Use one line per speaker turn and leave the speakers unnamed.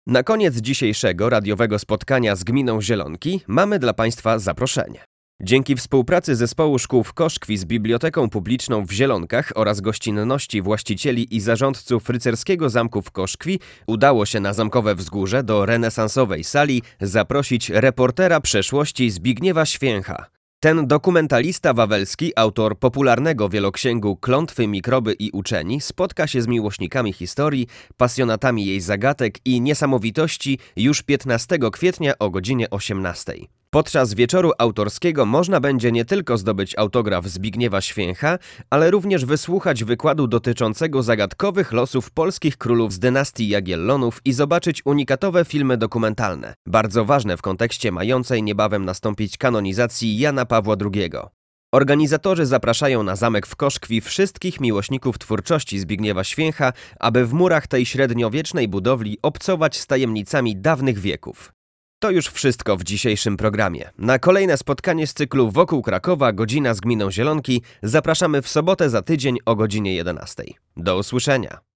Na koniec dzisiejszego radiowego spotkania z gminą Zielonki mamy dla Państwa zaproszenie. Dzięki współpracy Zespołu Szkół w Koszkwi z Biblioteką Publiczną w Zielonkach oraz gościnności właścicieli i zarządców rycerskiego zamku w Koszkwi udało się na Zamkowe Wzgórze do renesansowej sali zaprosić reportera przeszłości Zbigniewa Święcha. Ten dokumentalista wawelski, autor popularnego wieloksięgu Klątwy, mikroby i uczeni, spotka się z miłośnikami historii, pasjonatami jej zagadek i niesamowitości już 15 kwietnia o godzinie 18. Podczas wieczoru autorskiego można będzie nie tylko zdobyć autograf Zbigniewa Święcha, ale również wysłuchać wykładu dotyczącego zagadkowych losów polskich królów z dynastii Jagiellonów i zobaczyć unikatowe filmy dokumentalne, bardzo ważne w kontekście mającej niebawem nastąpić kanonizacji Jana Pawła II. Organizatorzy zapraszają na zamek w Koszkwi wszystkich miłośników twórczości Zbigniewa Święcha, aby w murach tej średniowiecznej budowli obcować z tajemnicami dawnych wieków. To już wszystko w dzisiejszym programie. Na kolejne spotkanie z cyklu Wokół Krakowa, godzina z gminą Zielonki zapraszamy w sobotę za tydzień o godzinie 11. Do usłyszenia.